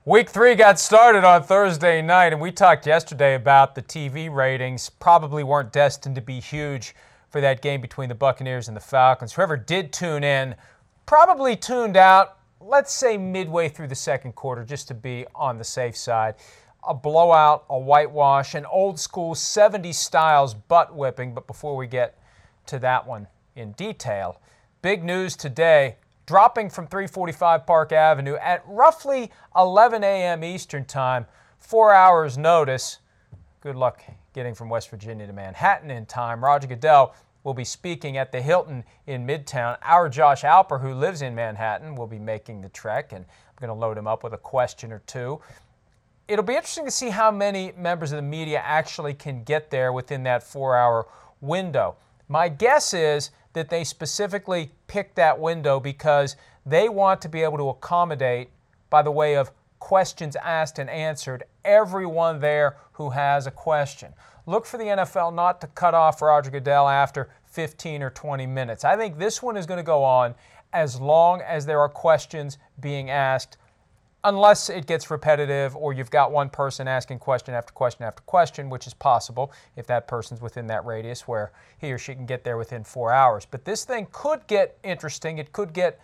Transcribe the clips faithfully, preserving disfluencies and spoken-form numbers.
Week three got started on Thursday night, and we talked yesterday about the T V ratings probably weren't destined to be huge for that game between the Buccaneers and the Falcons. Whoever did tune in probably tuned out, let's say midway through the second quarter, just to be on the safe side. A blowout, a whitewash, an old school seventies styles butt whipping. But before we get to that one in detail, big news today. Dropping from three forty-five Park Avenue at roughly eleven a.m. Eastern Time, four hours notice. Good luck getting from West Virginia to Manhattan in time. Roger Goodell will be speaking at the Hilton in Midtown. Our Josh Alper, who lives in Manhattan, will be making the trek, and I'm going to load him up with a question or two. It'll be interesting to see how many members of the media actually can get there within that four-hour window. My guess is that they specifically picked that window because they want to be able to accommodate, by the way of questions asked and answered, everyone there who has a question. Look for the N F L not to cut off Roger Goodell after fifteen or twenty minutes. I think this one is going to go on as long as there are questions being asked, unless it gets repetitive or you've got one person asking question after question after question, which is possible if that person's within that radius where he or she can get there within four hours. But this thing could get interesting. It could get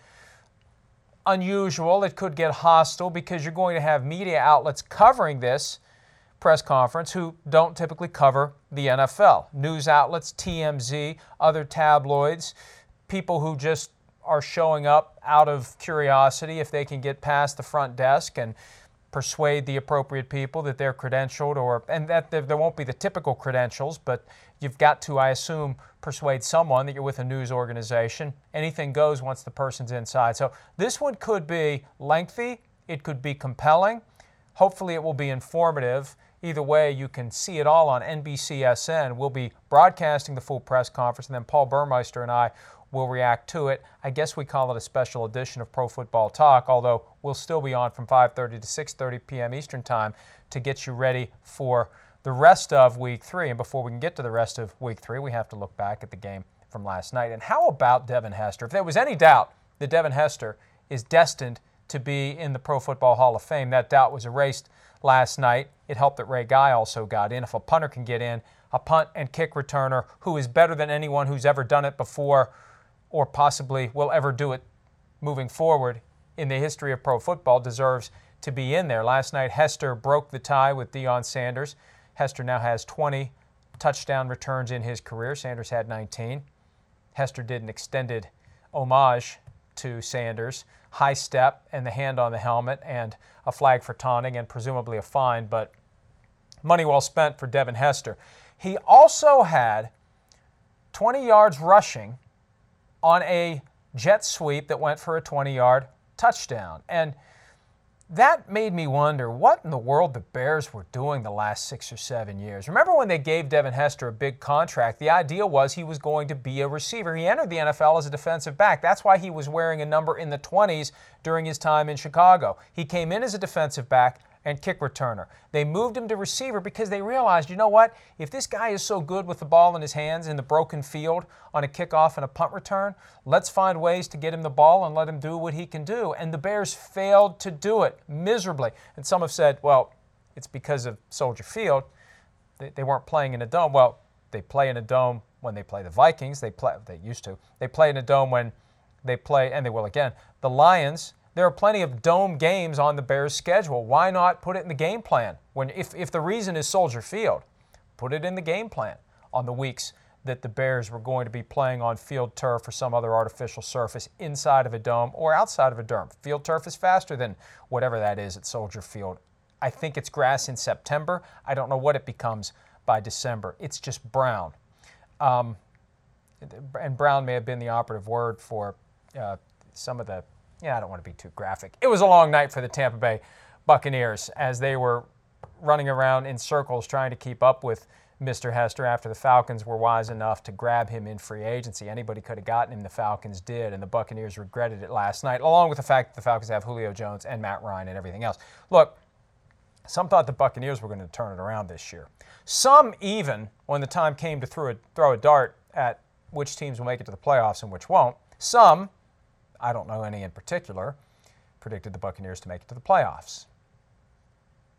unusual. It could get hostile because you're going to have media outlets covering this press conference who don't typically cover the N F L. News outlets, T M Z, other tabloids, people who just are showing up out of curiosity if they can get past the front desk and persuade the appropriate people that they're credentialed, or and that there, there won't be the typical credentials, but you've got to, I assume, persuade someone that you're with a news organization. Anything goes once the person's inside. So this one could be lengthy. It could be compelling. Hopefully it will be informative. Either way, you can see it all on N B C S N. We'll be broadcasting the full press conference, and then Paul Burmeister and I will react to it. I guess we call it a special edition of Pro Football Talk, although we'll still be on from five thirty to six thirty p.m. Eastern Time to get you ready for the rest of Week three. And before we can get to the rest of Week three, we have to look back at the game from last night. And how about Devin Hester? If there was any doubt that Devin Hester is destined to be in the Pro Football Hall of Fame, that doubt was erased last night. It helped that Ray Guy also got in. If a punter can get in, a punt and kick returner who is better than anyone who's ever done it before or possibly will ever do it moving forward in the history of pro football deserves to be in there. Last night, Hester broke the tie with Deion Sanders. Hester now has twenty touchdown returns in his career. Sanders had nineteen. Hester did an extended homage to Sanders. High step and the hand on the helmet and a flag for taunting and presumably a fine, but money well spent for Devin Hester. He also had twenty yards rushing on a jet sweep that went for a twenty-yard touchdown. And that made me wonder what in the world the Bears were doing the last six or seven years. Remember when they gave Devin Hester a big contract, the idea was he was going to be a receiver. He entered the N F L as a defensive back. That's why he was wearing a number in the twenties during his time in Chicago. He came in as a defensive back and kick returner. They moved him to receiver because they realized, you know what, if this guy is so good with the ball in his hands in the broken field on a kickoff and a punt return, let's find ways to get him the ball and let him do what he can do. And the Bears failed to do it miserably. And some have said, well, it's because of Soldier Field. They, they weren't playing in a dome. Well, they play in a dome when they play the Vikings. They play, they used to. They play in a dome when they play, and they will again, the Lions. There are plenty of dome games on the Bears' schedule. Why not put it in the game plan? When if, if the reason is Soldier Field, put it in the game plan on the weeks that the Bears were going to be playing on field turf or some other artificial surface inside of a dome or outside of a dome. Field turf is faster than whatever that is at Soldier Field. I think it's grass in September. I don't know what it becomes by December. It's just brown. Um, and brown may have been the operative word for uh, some of the Yeah, I don't want to be too graphic. It was a long night for the Tampa Bay Buccaneers as they were running around in circles trying to keep up with Mister Hester after the Falcons were wise enough to grab him in free agency. Anybody could have gotten him, the Falcons did, and the Buccaneers regretted it last night, along with the fact that the Falcons have Julio Jones and Matt Ryan and everything else. Look, some thought the Buccaneers were going to turn it around this year. Some even, when the time came to throw a, throw a dart at which teams will make it to the playoffs and which won't, some, I don't know any in particular, predicted the Buccaneers to make it to the playoffs.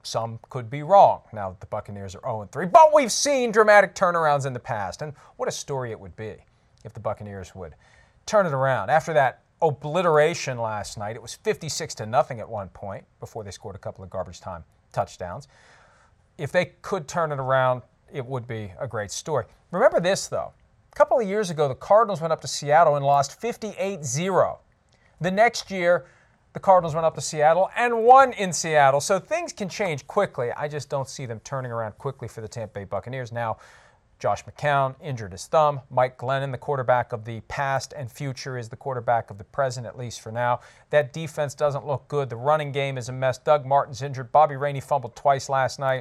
some could be wrong now that the Buccaneers are oh and three. But we've seen dramatic turnarounds in the past, and what a story it would be if the Buccaneers would turn it around. After that obliteration last night, it was fifty-six to nothing at one point before they scored a couple of garbage time touchdowns. If they could turn it around, it would be a great story. Remember this, though. A couple of years ago, the Cardinals went up to Seattle and lost fifty-eight zero. The next year, the Cardinals went up to Seattle and won in Seattle. So things can change quickly. I just don't see them turning around quickly for the Tampa Bay Buccaneers. Now, Josh McCown injured his thumb. Mike Glennon, the quarterback of the past and future, is the quarterback of the present, at least for now. That defense doesn't look good. The running game is a mess. Doug Martin's injured. Bobby Rainey fumbled twice last night.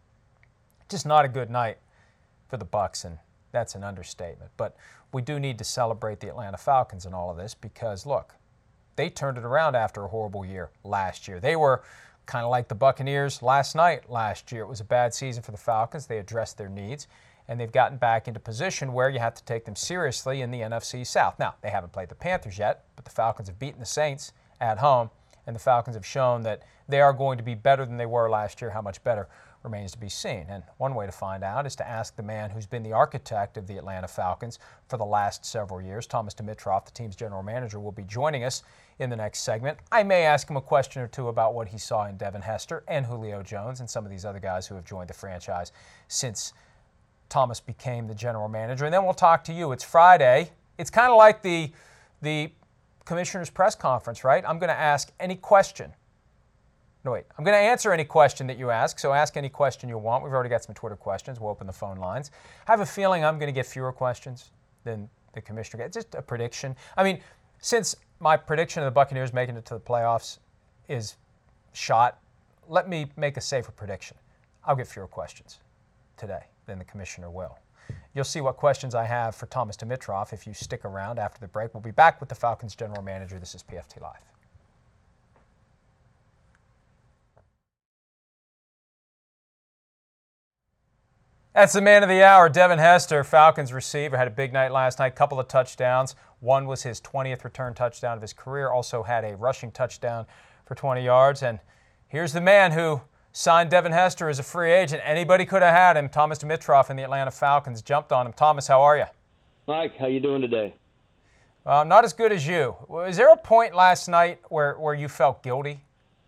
Just not a good night for the Bucs, and that's an understatement. But we do need to celebrate the Atlanta Falcons in all of this because, look, they turned it around after a horrible year last year. They were kind of like the Buccaneers last night last year. It was a bad season for the Falcons. They addressed their needs, and they've gotten back into position where you have to take them seriously in the N F C South. Now, they haven't played the Panthers yet, but the Falcons have beaten the Saints at home, and the Falcons have shown that they are going to be better than they were last year. How much better remains to be seen. And one way to find out is to ask the man who's been the architect of the Atlanta Falcons for the last several years. Thomas Dimitroff, the team's general manager, will be joining us in the next segment. I may ask him a question or two about what he saw in Devin Hester and Julio Jones and some of these other guys who have joined the franchise since Thomas became the general manager. And then we'll talk to you. It's Friday. It's kind of like the, the commissioner's press conference, right? I'm going to ask any question. No, wait. I'm going to answer any question that you ask, so ask any question you want. We've already got some Twitter questions. We'll open the phone lines. I have a feeling I'm going to get fewer questions than the commissioner gets. Just a prediction. I mean, since my prediction of the Buccaneers making it to the playoffs is shot, let me make a safer prediction. I'll get fewer questions today than the commissioner will. You'll see what questions I have for Thomas Dimitroff if you stick around after the break. We'll be back with the Falcons general manager. This is P F T Live. That's the man of the hour, Devin Hester, Falcons receiver. Had a big night last night, couple of touchdowns. One was his twentieth return touchdown of his career. Also had a rushing touchdown for twenty yards. And here's the man who signed Devin Hester as a free agent. Anybody could have had him. Thomas Dimitroff and the Atlanta Falcons jumped on him. Thomas, how are you? Mike, how you doing today? Uh, not as good as you. Was there a point last night where, where you felt guilty?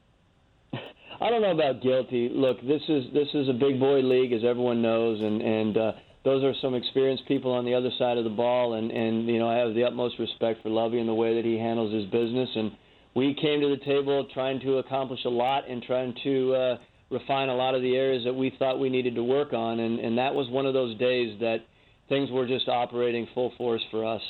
I don't know about guilty. Look, this is this is a big boy league, as everyone knows, and and uh, those are some experienced people on the other side of the ball. And, and you know, I have the utmost respect for Lovie and the way that he handles his business. And we came to the table trying to accomplish a lot and trying to uh, refine a lot of the areas that we thought we needed to work on. And, and that was one of those days that things were just operating full force for us.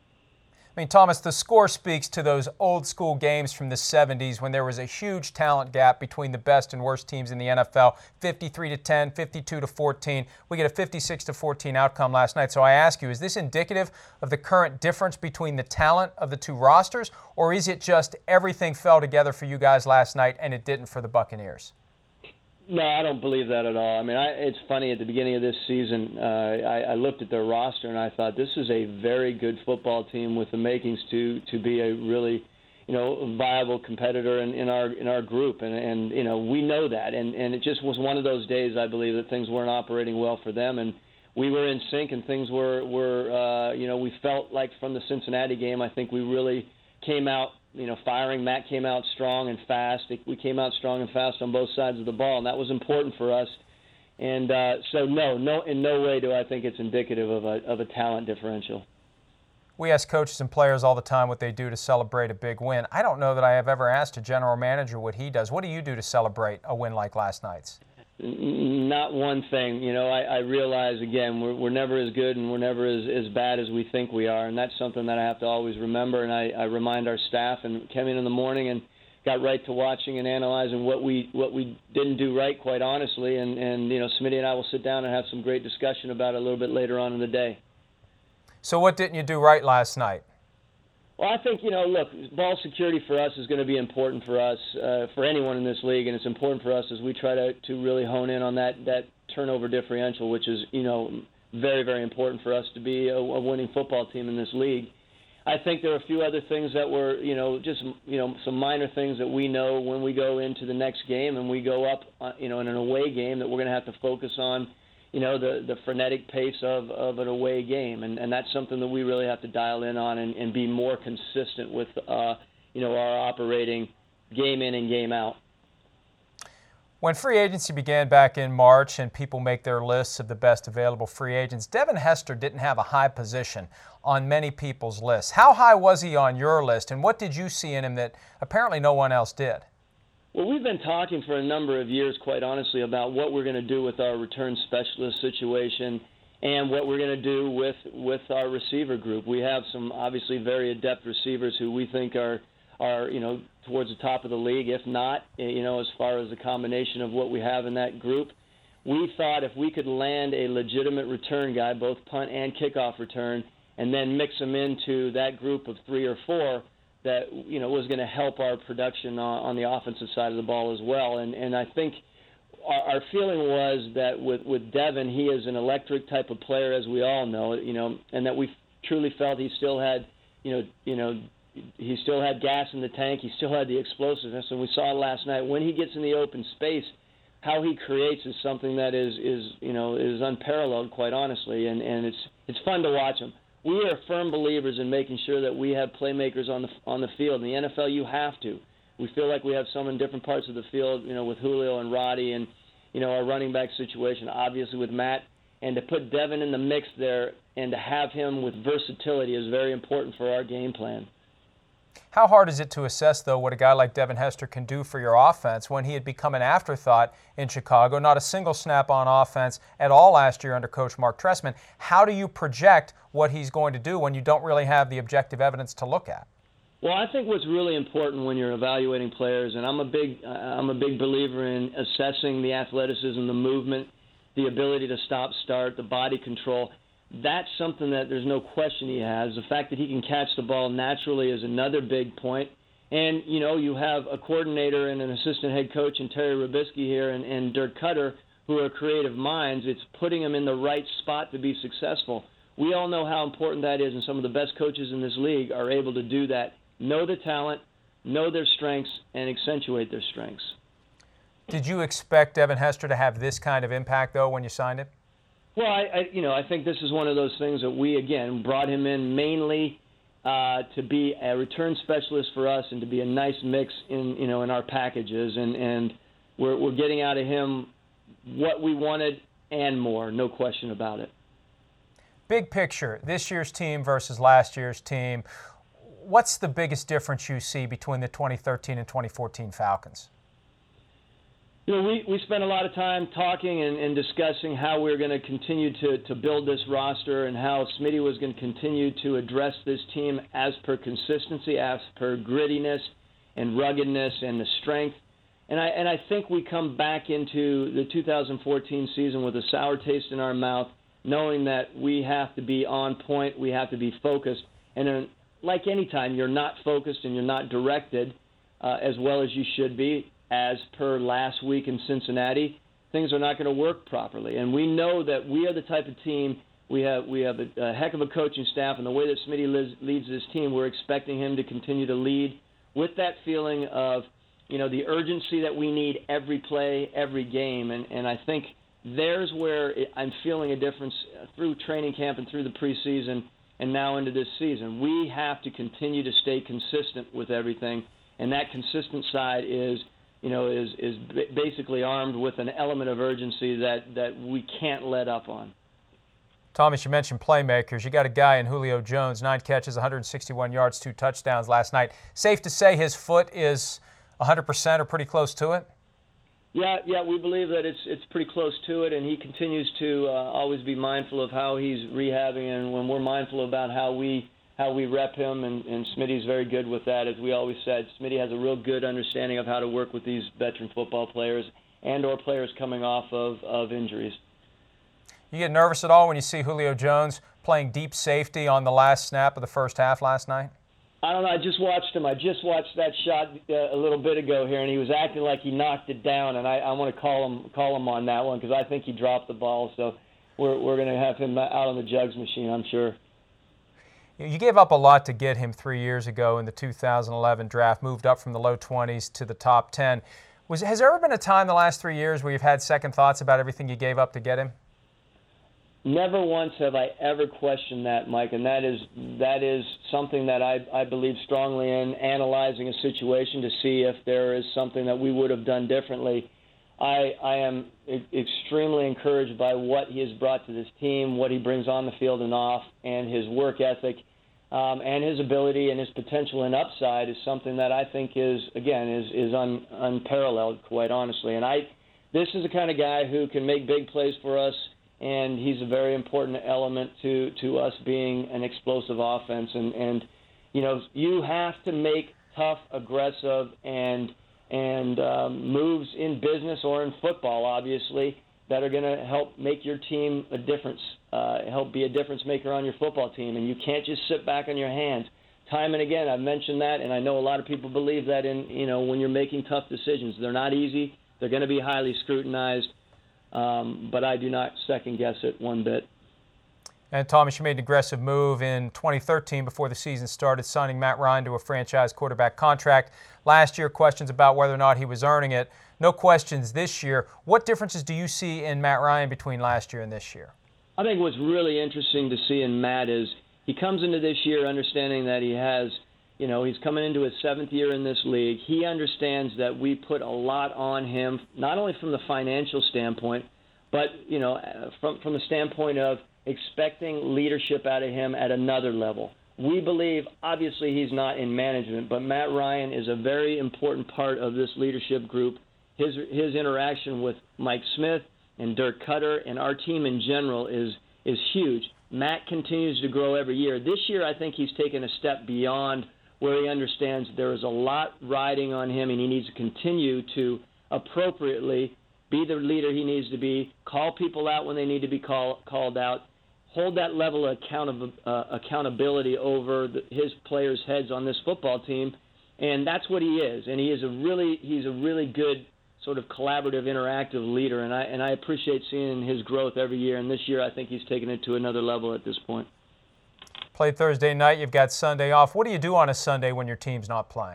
I mean, Thomas, the score speaks to those old school games from the seventies when there was a huge talent gap between the best and worst teams in the N F L, fifty-three to ten, fifty-two to fourteen. We get a fifty-six to fourteen outcome last night. So I ask you, is this indicative of the current difference between the talent of the two rosters, or is it just everything fell together for you guys last night and it didn't for the Buccaneers? No, I don't believe that at all. I mean, I, it's funny, at the beginning of this season, uh, I, I looked at their roster and I thought this is a very good football team with the makings to to be a really, you know, viable competitor in, in our in our group. And, and you know, we know that. And, and it just was one of those days, I believe, that things weren't operating well for them. And we were in sync and things were, were uh, you know, we felt like from the Cincinnati game, I think we really came out, you know, firing. Matt came out strong and fast. We came out strong and fast on both sides of the ball, and that was important for us. And uh, so, no, no, in no way do I think it's indicative of a of a talent differential. We ask coaches and players all the time what they do to celebrate a big win. I don't know that I have ever asked a general manager what he does. What do you do to celebrate a win like last night's? Not one thing. You know, I, I realize, again, we're, we're never as good and we're never as, as bad as we think we are, and that's something that I have to always remember, and I, I remind our staff, and came in in the morning and got right to watching and analyzing what we what we didn't do right, quite honestly, and, and you know, Smitty and I will sit down and have some great discussion about it a little bit later on in the day. So what didn't you do right last night? Well, I think, you know, look, ball security for us is going to be important for us, uh, for anyone in this league, and it's important for us as we try to, to really hone in on that, that turnover differential, which is, you know, very, very important for us to be a, a winning football team in this league. I think there are a few other things that were, you know, just, you know, some minor things that we know when we go into the next game and we go up, uh, you know, in an away game that we're going to have to focus on, you know, the, the frenetic pace of, of an away game. And, and that's something that we really have to dial in on and, and be more consistent with, uh, you know, our operating game in and game out. When free agency began back in March and people make their lists of the best available free agents, Devin Hester didn't have a high position on many people's lists. How high was he on your list, and what did you see in him that apparently no one else did? Well, we've been talking for a number of years, quite honestly, about what we're going to do with our return specialist situation and what we're going to do with, with our receiver group. We have some obviously very adept receivers who we think are are, you know, towards the top of the league, if not, you know, as far as the combination of what we have in that group. We thought if we could land a legitimate return guy, both punt and kickoff return, and then mix them into that group of three or four, that, you know, was going to help our production on, on the offensive side of the ball as well. And, and I think our, our feeling was that with, with Devin, he is an electric type of player, as we all know, you know, and that we truly felt he still had, you know, you know, he still had gas in the tank. He still had the explosiveness, and we saw it last night. When he gets in the open space, how he creates is something that is, is you know, is unparalleled, quite honestly, and, and it's it's fun to watch him. We are firm believers in making sure that we have playmakers on the on the field. In the N F L, you have to. We feel like we have some in different parts of the field, you know, with Julio and Roddy, and you know, our running back situation, obviously with Matt, and to put Devin in the mix there and to have him with versatility is very important for our game plan. How hard is it to assess, though, what a guy like Devin Hester can do for your offense when he had become an afterthought in Chicago, not a single snap on offense at all last year under Coach Mark Trestman? How do you project what he's going to do when you don't really have the objective evidence to look at? Well, I think what's really important when you're evaluating players, and I'm a big, I'm a big believer in assessing the athleticism, the movement, the ability to stop, start, the body control. That's something that there's no question he has. The fact that he can catch the ball naturally is another big point. And, you know, you have a coordinator and an assistant head coach in Terry Robisky here and, and Dirk Cutter who are creative minds. It's putting them in the right spot to be successful. We all know how important that is, and some of the best coaches in this league are able to do that. Know the talent, know their strengths, and accentuate their strengths. Did you expect Devin Hester to have this kind of impact, though, when you signed him? Well, I, I, you know, I think this is one of those things that we, again, brought him in mainly uh, to be a return specialist for us and to be a nice mix in, you know, in our packages, and, and we're, we're getting out of him what we wanted and more, no question about it. Big picture, this year's team versus last year's team, what's the biggest difference you see between the twenty thirteen and twenty fourteen Falcons? You know, we, we spent a lot of time talking and, and discussing how we we're going to continue to, to build this roster and how Smitty was going to continue to address this team as per consistency, as per grittiness and ruggedness and the strength. And I, and I think we come back into the two thousand fourteen season with a sour taste in our mouth, knowing that we have to be on point, we have to be focused. And then, like any time, you're not focused and you're not directed uh, as well as you should be. As per last week in Cincinnati, things are not going to work properly. And we know that we are the type of team, we have we have a, a heck of a coaching staff, and the way that Smitty leads, leads this team, we're expecting him to continue to lead with that feeling of, you know, the urgency that we need every play, every game. And, and I think there's where it, I'm feeling a difference through training camp and through the preseason and now into this season. We have to continue to stay consistent with everything, and that consistent side is you know, is is basically armed with an element of urgency that, that we can't let up on. Thomas, you mentioned playmakers. You got a guy in Julio Jones, nine catches, one hundred sixty-one yards, two touchdowns last night. Safe to say his foot is one hundred percent or pretty close to it? Yeah, yeah, we believe that it's it's pretty close to it, and he continues to uh, always be mindful of how he's rehabbing, and when we're mindful about how we how we rep him, and, and Smitty's very good with that. As we always said, Smitty has a real good understanding of how to work with these veteran football players and or players coming off of, of injuries. You get nervous at all when you see Julio Jones playing deep safety on the last snap of the first half last night? I don't know. I just watched him. I just watched that shot uh, a little bit ago here, and he was acting like he knocked it down, and I, I want to call him call him on that one because I think he dropped the ball. So we're, we're going to have him out on the jugs machine, I'm sure. You gave up a lot to get him three years ago in the two thousand eleven draft, moved up from the low twenties to the top ten. Was, has there ever been a time the last three years where you've had second thoughts about everything you gave up to get him? Never once have I ever questioned that, Mike, and that is that is something that I, I believe strongly in, analyzing a situation to see if there is something that we would have done differently. I, I am e- extremely encouraged by what he has brought to this team, what he brings on the field and off, and his work ethic, um, and his ability and his potential and upside is something that I think is, again, is is un, unparalleled, quite honestly. And I, this is the kind of guy who can make big plays for us, and he's a very important element to, to us being an explosive offense. And, and, you know, you have to make tough, aggressive, and and um, moves in business or in football, obviously, that are going to help make your team a difference, uh, help be a difference maker on your football team. And you can't just sit back on your hands. Time and again, I've mentioned that, and I know a lot of people believe that in, you know, when you're making tough decisions. They're not easy. They're going to be highly scrutinized, um, but I do not second-guess it one bit. And, Thomas, you made an aggressive move in twenty thirteen before the season started, signing Matt Ryan to a franchise quarterback contract. Last year, questions about whether or not he was earning it. No questions this year. What differences do you see in Matt Ryan between last year and this year? I think what's really interesting to see in Matt is he comes into this year understanding that he has, you know, he's coming into his seventh year in this league. He understands that we put a lot on him, not only from the financial standpoint, but, you know, from, from the standpoint of expecting leadership out of him at another level. We believe, obviously, he's not in management, but Matt Ryan is a very important part of this leadership group. His his interaction with Mike Smith and Dirk Cutter and our team in general is is huge. Matt continues to grow every year. This year, I think he's taken a step beyond where he understands there is a lot riding on him, and he needs to continue to appropriately be the leader he needs to be, call people out when they need to be call, called out, hold that level of account- uh, accountability over the, his players' heads on this football team, and that's what he is. And he is a really he's a really good sort of collaborative, interactive leader, and I and I appreciate seeing his growth every year. And this year, I think he's taken it to another level at this point. Played Thursday night. You've got Sunday off. What do you do on a Sunday when your team's not playing?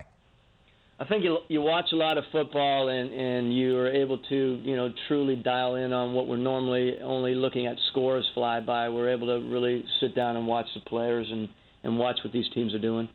I think you you watch a lot of football and, and you are able to, you know, truly dial in on what we're normally only looking at scores fly by. We're able to really sit down and watch the players and, and watch what these teams are doing.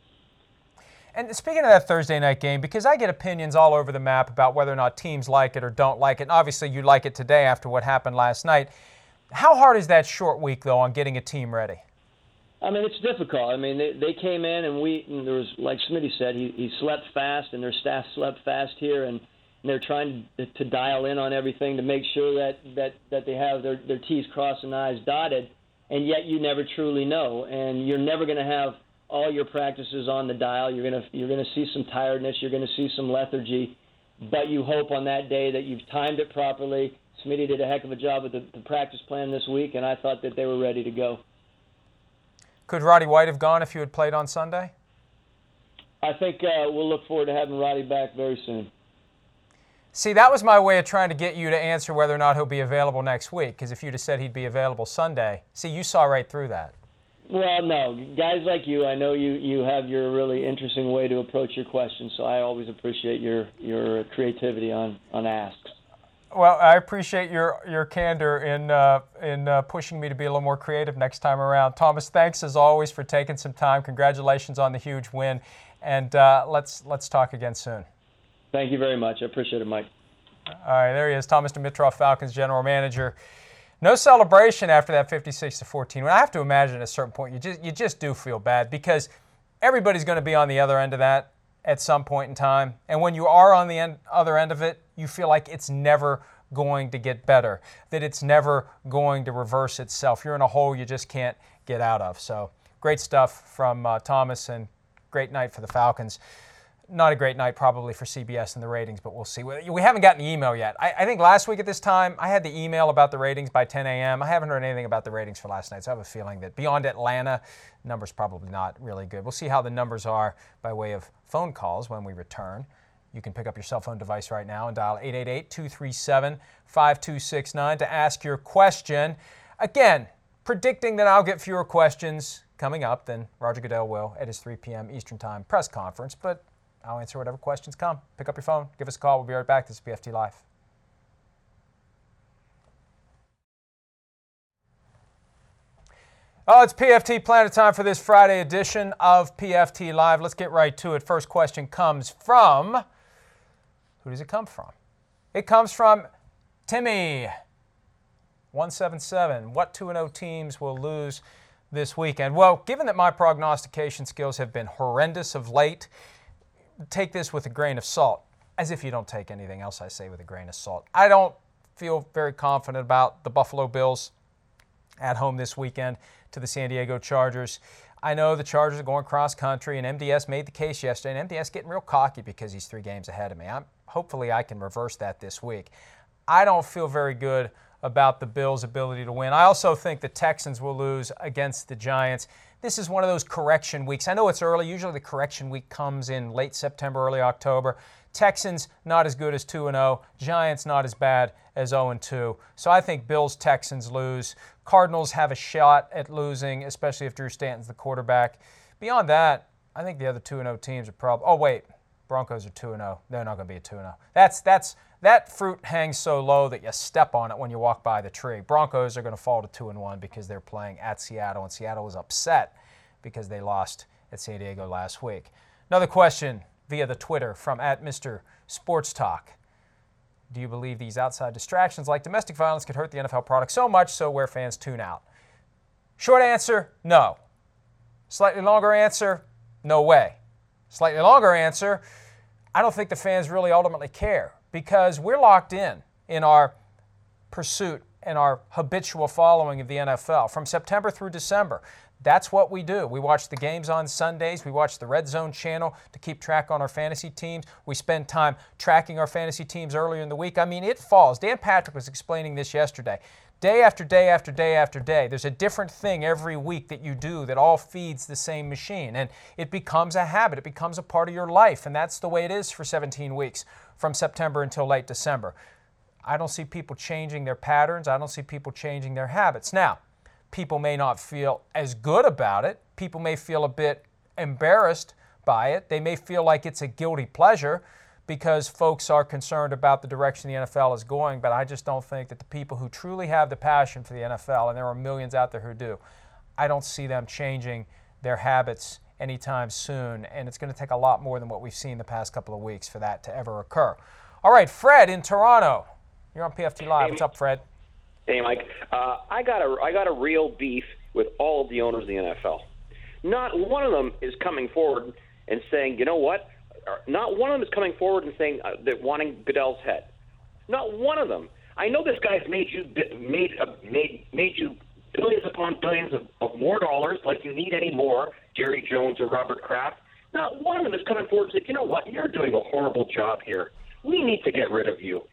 And speaking of that Thursday night game, because I get opinions all over the map about whether or not teams like it or don't like it, and obviously you like it today after what happened last night, how hard is that short week, though, on getting a team ready? I mean, it's difficult. I mean, they, they came in and we, and there was, like Smitty said, he, he slept fast and their staff slept fast here, and, and they're trying to, to dial in on everything to make sure that, that, that they have their, their T's crossed and I's dotted, and yet you never truly know. And you're never going to have all your practices on the dial. You're going to you're going to see some tiredness. You're going to see some lethargy, but you hope on that day that you've timed it properly. Smitty did a heck of a job with the, the practice plan this week, and I thought that they were ready to go. Could Roddy White have gone if you had played on Sunday? I think uh, we'll look forward to having Roddy back very soon. See, that was my way of trying to get you to answer whether or not he'll be available next week, because if you'd have said he'd be available Sunday, see, you saw right through that. Well, no. Guys like you, I know you, you have your really interesting way to approach your questions, so I always appreciate your, your creativity on, on asks. Well, I appreciate your your candor in uh, in uh, pushing me to be a little more creative next time around. Thomas, thanks as always for taking some time. Congratulations on the huge win, and uh, let's let's talk again soon. Thank you very much. I appreciate it, Mike. All right, there he is, Thomas Dimitroff, Falcons general manager. No celebration after that fifty-six to fourteen. I have to imagine at a certain point you just you just do feel bad because everybody's going to be on the other end of that at some point in time. And when you are on the end, other end of it, you feel like it's never going to get better, that it's never going to reverse itself. You're in a hole you just can't get out of. So great stuff from uh, Thomas, and great night for the Falcons. Not a great night probably for C B S and the ratings, but we'll see. We haven't gotten the email yet. I, I think last week at this time, I had the email about the ratings by ten a.m. I haven't heard anything about the ratings for last night, so I have a feeling that beyond Atlanta, numbers probably not really good. We'll see how the numbers are by way of phone calls when we return. You can pick up your cell phone device right now and dial eight eight eight, two three seven, five two six nine to ask your question. Again, predicting that I'll get fewer questions coming up than Roger Goodell will at his three p.m. Eastern Time press conference, but I'll answer whatever questions come. Pick up your phone, give us a call. We'll be right back. This is P F T Live. Oh, it's P F T Planet time for this Friday edition of P F T Live. Let's get right to it. First question comes from, who does it come from? It comes from Timmy, one seven seven. What two and oh teams will lose this weekend? Well, given that my prognostication skills have been horrendous of late, take this with a grain of salt, as if you don't take anything else I say with a grain of salt. I don't feel very confident about the Buffalo Bills at home this weekend to the San Diego Chargers. I know the Chargers are going cross country, and M D S made the case yesterday, and M D S getting real cocky because he's three games ahead of me. I'm, hopefully I can reverse that this week. I don't feel very good about the Bills' ability to win. I also think the Texans will lose against the Giants. This is one of those correction weeks. I know it's early. Usually the correction week comes in late September, early October. Texans not as good as two and oh. Giants not as bad as oh and two. So I think Bills-Texans lose. Cardinals have a shot at losing, especially if Drew Stanton's the quarterback. Beyond that, I think the other two and oh teams are probably – oh, wait. Broncos are two and oh. They're not going to be a two and oh. That's that's that fruit hangs so low that you step on it when you walk by the tree. Broncos are going to fall to two and one because they're playing at Seattle, and Seattle was upset because they lost at San Diego last week. Another question via the Twitter from at Mister Sports Talk. Do you believe these outside distractions like domestic violence could hurt the N F L product so much so where fans tune out? Short answer, no. Slightly longer answer, no way. Slightly longer answer, I don't think the fans really ultimately care because we're locked in in our pursuit and our habitual following of the N F L from September through December. That's what we do. We watch the games on Sundays. We watch the Red Zone channel to keep track on our fantasy teams. We spend time tracking our fantasy teams earlier in the week. I mean, it falls. Dan Patrick was explaining this yesterday. Day after day after day after day, there's a different thing every week that you do that all feeds the same machine. And it becomes a habit. It becomes a part of your life. And that's the way it is for seventeen weeks from September until late December. I don't see people changing their patterns. I don't see people changing their habits. Now, people may not feel as good about it. People may feel a bit embarrassed by it. They may feel like it's a guilty pleasure because folks are concerned about the direction the N F L is going, but I just don't think that the people who truly have the passion for the N F L, and there are millions out there who do, I don't see them changing their habits anytime soon, and it's going to take a lot more than what we've seen the past couple of weeks for that to ever occur. All right, Fred in Toronto. You're on P F T Live. What's up, Fred? Hey, Mike. Uh, I got a I got a real beef with all of the owners of the N F L. Not one of them is coming forward and saying, you know what? Not one of them is coming forward and saying uh, that wanting Goodell's head. Not one of them. I know this guy's made you made uh, made made you billions upon billions of, of more dollars. Like you need any more, Jerry Jones or Robert Kraft. Not one of them is coming forward and saying, you know what? You're doing a horrible job here. We need to get rid of you.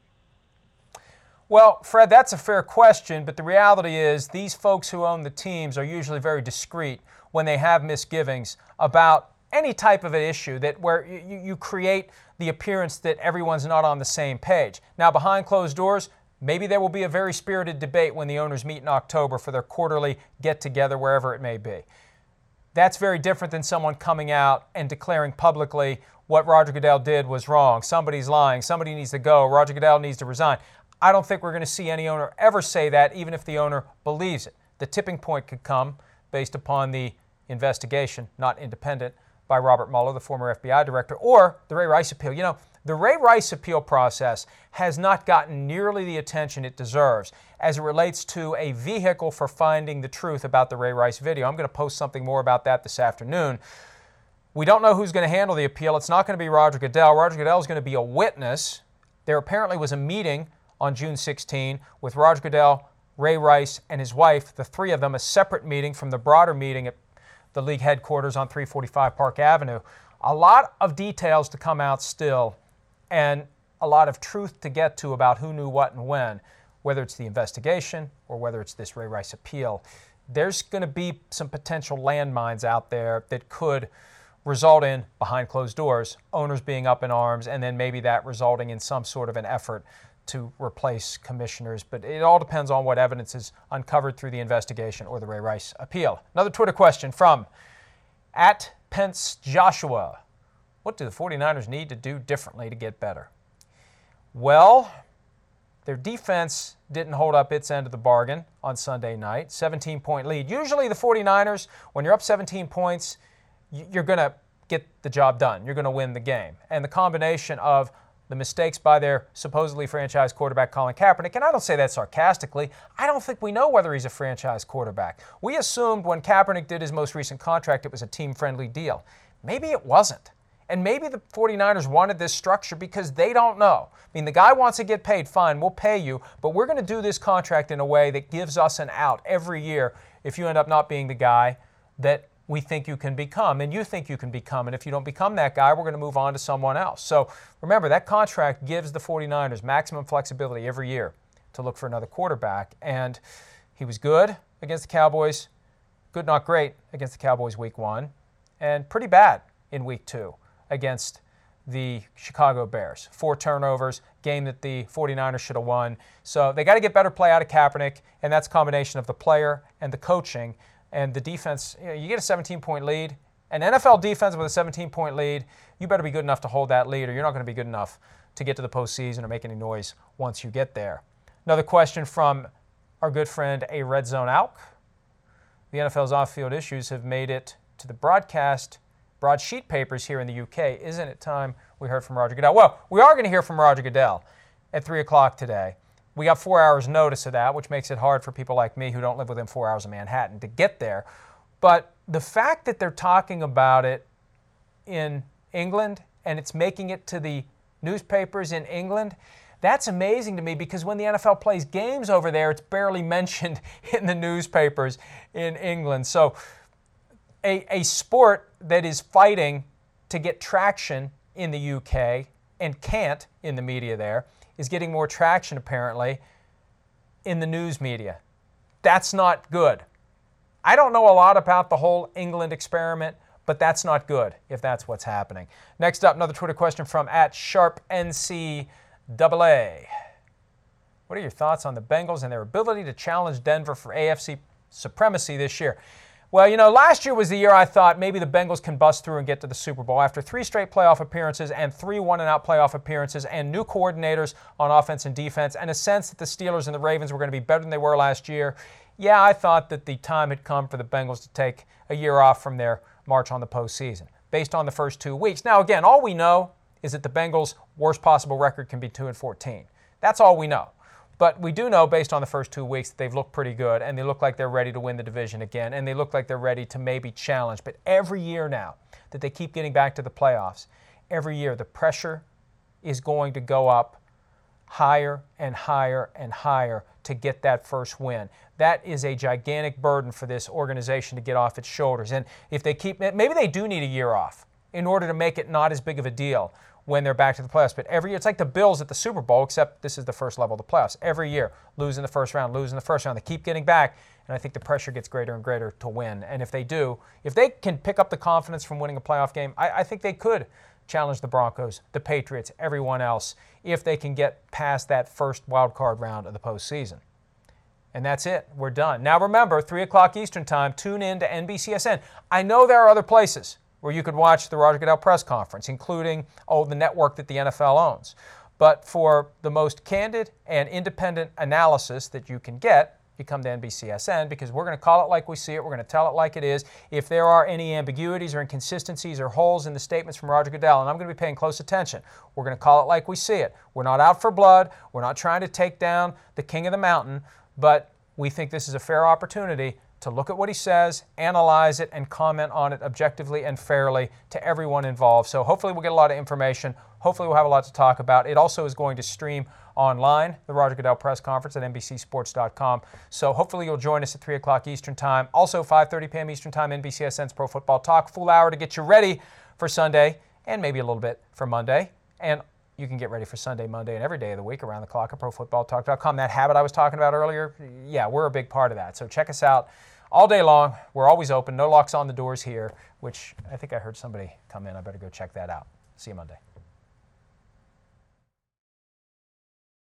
Well, Fred, that's a fair question, but the reality is these folks who own the teams are usually very discreet when they have misgivings about any type of an issue that where you, you create the appearance that everyone's not on the same page. Now, behind closed doors, maybe there will be a very spirited debate when the owners meet in October for their quarterly get-together, wherever it may be. That's very different than someone coming out and declaring publicly what Roger Goodell did was wrong. Somebody's lying. Somebody needs to go. Roger Goodell needs to resign. I don't think we're going to see any owner ever say that, even if the owner believes it. The tipping point could come based upon the investigation, not independent, by Robert Mueller, the former F B I director, or the Ray Rice appeal. You know, the Ray Rice appeal process has not gotten nearly the attention it deserves as it relates to a vehicle for finding the truth about the Ray Rice video. I'm going to post something more about that this afternoon. We don't know who's going to handle the appeal. It's not going to be Roger Goodell. Roger Goodell is going to be a witness. There apparently was a meeting on June sixteenth with Roger Goodell, Ray Rice, and his wife, the three of them, a separate meeting from the broader meeting at the league headquarters on three forty-five Park Avenue. A lot of details to come out still, and a lot of truth to get to about who knew what and when, whether it's the investigation or whether it's this Ray Rice appeal. There's going to be some potential landmines out there that could result in, behind closed doors, owners being up in arms, and then maybe that resulting in some sort of an effort to replace commissioners. But it all depends on what evidence is uncovered through the investigation or the Ray Rice appeal. Another Twitter question from at Pence Joshua. What do the 49ers need to do differently to get better? Well, their defense didn't hold up its end of the bargain on Sunday night. seventeen-point lead. Usually the 49ers, when you're up seventeen points, you're going to get the job done. You're going to win the game. And the combination of the mistakes by their supposedly franchise quarterback, Colin Kaepernick, and I don't say that sarcastically, I don't think we know whether he's a franchise quarterback. We assumed when Kaepernick did his most recent contract it was a team-friendly deal. Maybe it wasn't. And maybe the 49ers wanted this structure because they don't know. I mean, the guy wants to get paid, fine, we'll pay you, but we're going to do this contract in a way that gives us an out every year if you end up not being the guy that we think you can become, and you think you can become. And if you don't become that guy, we're going to move on to someone else. So remember, that contract gives the 49ers maximum flexibility every year to look for another quarterback. And he was good against the Cowboys, good, not great, against the Cowboys week one, and pretty bad in week two against the Chicago Bears. Four turnovers, game that the 49ers should have won. So they got to get better play out of Kaepernick, and that's a combination of the player and the coaching. And the defense, you know, you get a seventeen-point lead, an N F L defense with a seventeen-point lead, you better be good enough to hold that lead, or you're not going to be good enough to get to the postseason or make any noise once you get there. Another question from our good friend, A Red Zone Alk. The N F L's off-field issues have made it to the broadcast broadsheet papers here in the U K. Isn't it time we heard from Roger Goodell? Well, we are going to hear from Roger Goodell at three o'clock today. We got four hours notice of that, which makes it hard for people like me who don't live within four hours of Manhattan to get there. But the fact that they're talking about it in England and it's making it to the newspapers in England, that's amazing to me, because when the N F L plays games over there, it's barely mentioned in the newspapers in England. So a, a sport that is fighting to get traction in the U K and can't in the media there is getting more traction, apparently, in the news media. That's not good. I don't know a lot about the whole England experiment, but that's not good if that's what's happening. Next up, another Twitter question from at Sharp N C A A. What are your thoughts on the Bengals and their ability to challenge Denver for A F C supremacy this year? Well, you know, last year was the year I thought maybe the Bengals can bust through and get to the Super Bowl. After three straight playoff appearances and three one-and-out playoff appearances and new coordinators on offense and defense, and a sense that the Steelers and the Ravens were going to be better than they were last year, yeah, I thought that the time had come for the Bengals to take a year off from their march on the postseason, based on the first two weeks. Now, again, all we know is that the Bengals' worst possible record can be two and fourteen. That's all we know. But we do know, based on the first two weeks, that they've looked pretty good, and they look like they're ready to win the division again, and they look like they're ready to maybe challenge. But every year now that they keep getting back to the playoffs, every year the pressure is going to go up higher and higher and higher to get that first win. That is a gigantic burden for this organization to get off its shoulders. And if they keep, maybe they do need a year off in order to make it not as big of a deal when they're back to the playoffs. But every year, it's like the Bills at the Super Bowl, except this is the first level of the playoffs. Every year, losing the first round, losing the first round. They keep getting back, and I think the pressure gets greater and greater to win. And if they do, if they can pick up the confidence from winning a playoff game, I, I think they could challenge the Broncos, the Patriots, everyone else, if they can get past that first wild card round of the postseason. And that's it. We're done. Now remember, three o'clock Eastern time, tune in to N B C S N. I know there are other places where you could watch the Roger Goodell press conference, including, oh, the network that the N F L owns. But for the most candid and independent analysis that you can get, you come to N B C S N, because we're going to call it like we see it. We're going to tell it like it is. If there are any ambiguities or inconsistencies or holes in the statements from Roger Goodell, and I'm going to be paying close attention, we're going to call it like we see it. We're not out for blood. We're not trying to take down the king of the mountain, but we think this is a fair opportunity to look at what he says, analyze it, and comment on it objectively and fairly to everyone involved. So hopefully we'll get a lot of information. Hopefully we'll have a lot to talk about. It also is going to stream online, the Roger Goodell press conference at N B C sports dot com. So hopefully you'll join us at three o'clock Eastern time. Also five thirty p.m. Eastern time, N B C S N's Pro Football Talk. Full hour to get you ready for Sunday and maybe a little bit for Monday. And you can get ready for Sunday, Monday, and every day of the week around the clock at pro football talk dot com. That habit I was talking about earlier, yeah, we're a big part of that. So check us out all day long. We're always open. No locks on the doors here, which I think I heard somebody come in. I better go check that out. See you Monday.